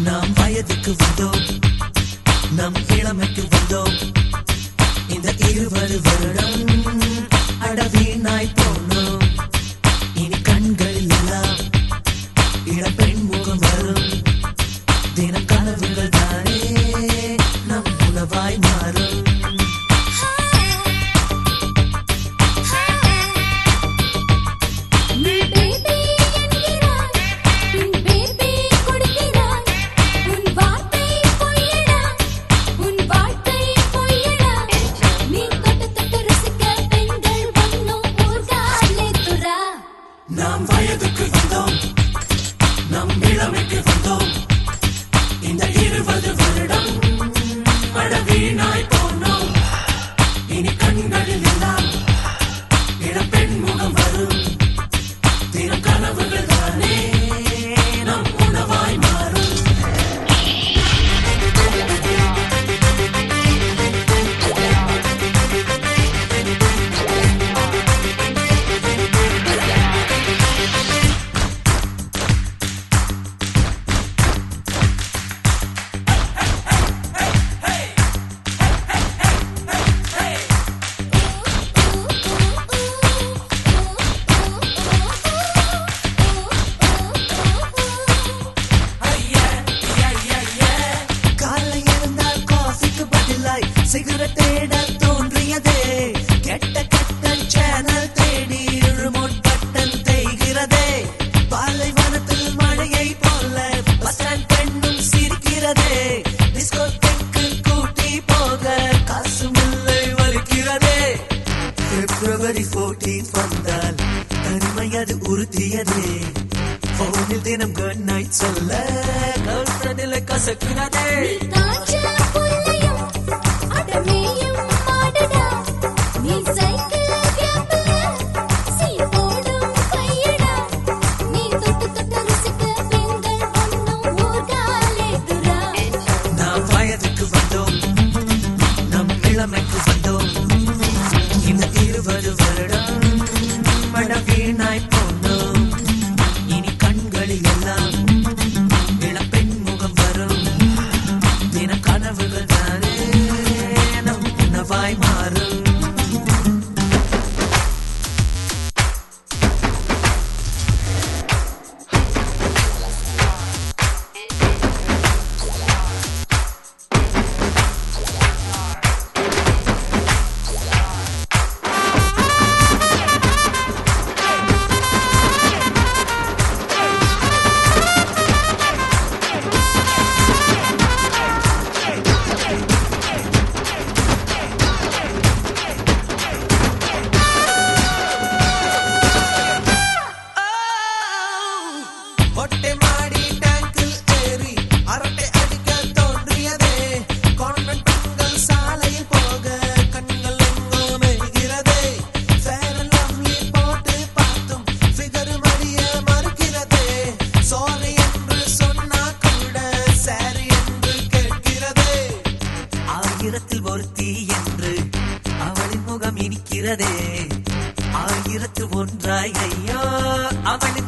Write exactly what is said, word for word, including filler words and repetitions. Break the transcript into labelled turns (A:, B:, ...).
A: நாம் வயதுக்கு வந்தோம், நம் இளமைக்கு வந்தோம். இந்த இருபது வருடம் அடவீனாய் போனோம். இனி கண்களில் எல்லாம் இளப்பெண் முகம் வரும். தினம் கனவுகள் தானே நம் உணவாய் மாறும். நாம் வயதுக்கு வந்தோம், நம் இளமைக்கு வந்தோம். இந்த இருபது வருடம் அடவீனாய் போனோம். இனி கண்களில் எல்லாம் இளப்பெண் முகம் வரும். தினம் கனவுகள் தானே நம் உணவாய் மாறும். சிகரெட் தேட தோன்றியதே, கெட்ட கெட்ட சேனல் தேடி ரிமோட் பட்டன் தேய்கிறதே. பாலைவனத்தில் மழையை போல பஸ்டாண்ட் பெண்ணும் சிரிக்கிறதே. டிஸ்கோடெக்கு கூட்டி போக காசும் இல்லை வலிக்கிறதே. பிப்ரவரி பதினான்கு வந்தால் தனிமை அது உறுதியதே. போனில் தினம் குட் நைட் சொல்ல கேர்ள் ஃப்ரெண்டில் கசக்கிறதே. நாம் வயதுக்கு வந்தோம், நம் இளமைக்கு வந்தோம். இந்த இருபது வருடம் அடவீனாய் போனோம். இனி கண்களில் எல்லாம் இளப்பெண் முகம் வரும். தினம் கனவுகள் தானே நம் உணவாய் மாறும். ஒட்டை மாடி டேங்கில் ஏறி அரட்டை அடிக்க தோன்றியதே. கான்வென்ட் பெண்கள் சாலையில் போக கண்கள் எங்கோ மெய்கிறதே. ஃபேர் அண்ட் லவ்லி போட்டு பார்த்தும் ஃபிகர் மடிய மறுக்கிறதே. சாரி என்று சொன்னா கூட சாரி என்று கேட்கிறதே. ஆயிரத்தில் ஒருத்தி என்று அவளின் முகம் இனிக்கிறதே. ஆயிரத்து ஒன்றாய் ஐயோ அவளின்